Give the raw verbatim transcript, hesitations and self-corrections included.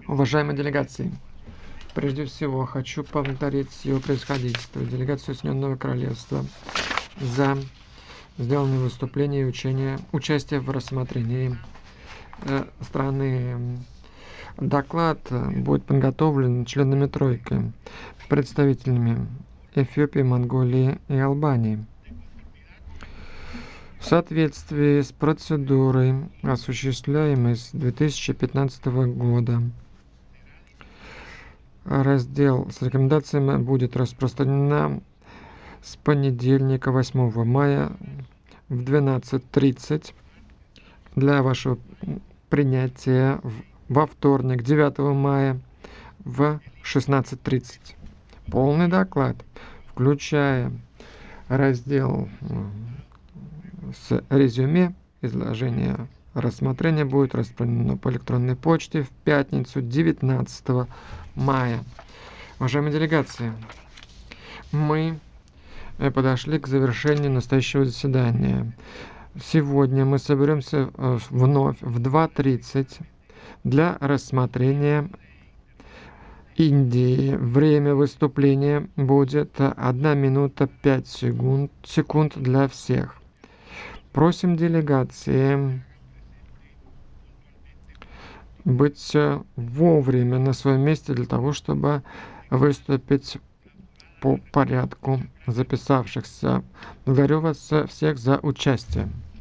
Уважаемые делегации, прежде всего хочу поблагодарить Его Превосходительство, делегацию Соединенного Королевства за сделанные выступления и учения, участие в рассмотрении э, страны. Доклад будет подготовлен членами тройки, представителями Эфиопии, Монголии и Албании. В соответствии с процедурой, осуществляемой с две тысячи пятнадцатого года, раздел с рекомендациями будет распространена с понедельника восьмого мая в двенадцать тридцать для вашего принятия во вторник девятого мая в шестнадцать тридцать. Полный доклад, включая раздел с резюме, изложение рассмотрения, будет распространено по электронной почте в пятницу девятнадцатого мая. Уважаемые делегации, мы подошли к завершению настоящего заседания. Сегодня мы соберемся вновь в два тридцать для рассмотрения Индии. Время выступления будет одна минута пять секунд, секунд для всех. Просим делегации быть вовремя на своем месте для того, чтобы выступить по порядку записавшихся. Благодарю вас всех за участие.